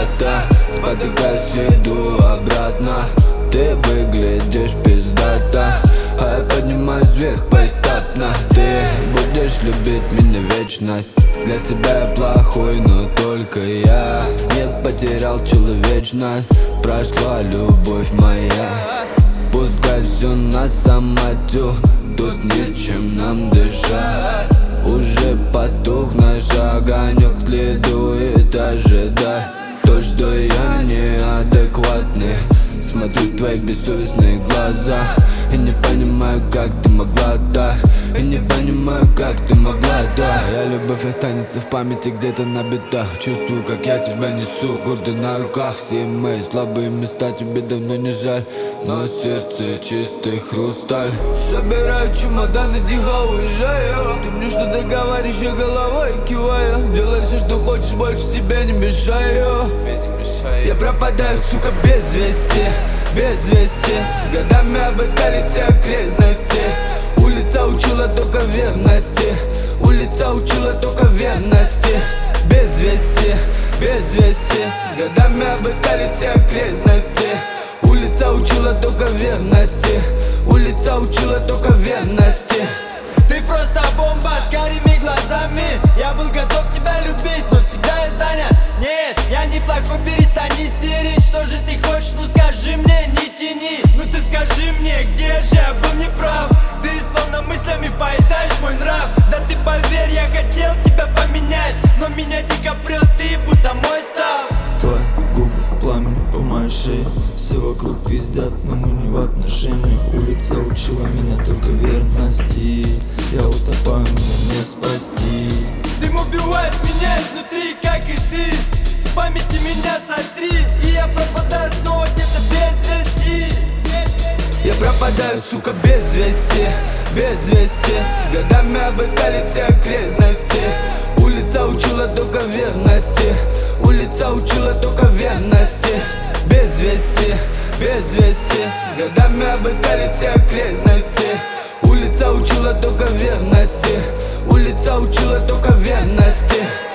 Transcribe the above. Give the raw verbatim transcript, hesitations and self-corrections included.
заката. Спотыкаюсь и иду обратно. Ты выглядишь пиздато, а я поднимаюсь вверх поэтапно. Ты будешь любить меня вечность. Для тебя я плохой, но только я не потерял человечность. Прошла любовь моя. Пускай все на самотек, тут нечем нам дышать. Уже потух наш огонек, следует ожидать то, что я неадекватный. Смотрю в твои бессовестные глаза и не понимаю, как ты могла так. И не понимаю, как ты могла так. Моя любовь останется в памяти где-то на битах. Чувствую, как я тебя несу, гордо на руках. Все мои слабые места тебе давно не жаль, но сердце чистый хрусталь. Собираю чемоданы, тихо уезжаю. Ты мне что-то говоришь, я головой киваю. Делай все, что хочешь, больше тебе не мешаю. Я пропадаю, сука, без вести, без вести. С годами обыскали все окрестности. Улица учила только верности. Улица учила только верности. Без вести, без вести. С годами обыскали все окрестности. Улица учила только верности. Улица учила только верности. Ты просто бомба с карими глазами. Я был готов тебя любить, но всегда я занят. Нет, я неплохой, перестань истерить. Что же ты хочешь, ну скажи мне, не тяни. Ну ты скажи мне, где же я был неправ. Ты словно мыслями поедаешь мой нрав. Да ты поверь, я хотел тебя поменять, но меня дико прет, ты будто мой став. Твои губы, пламя по моей шее. Все вокруг пиздят, но мы не в отношениях. Улица учила меня только верности. Я утопаю, меня не спасти. Дым убивает меня изнутри, как и ты. С памяти меня сотри, и я пропадаю снова где-то без вести. Я пропадаю, сука, без вести, без вести. С годами обыскали все окрестности. Улица учила только верности. Улица учила только верности. Без вести, без вести. С годами обыскали все окрестности. Улица учила только верности. Улица учила только верности.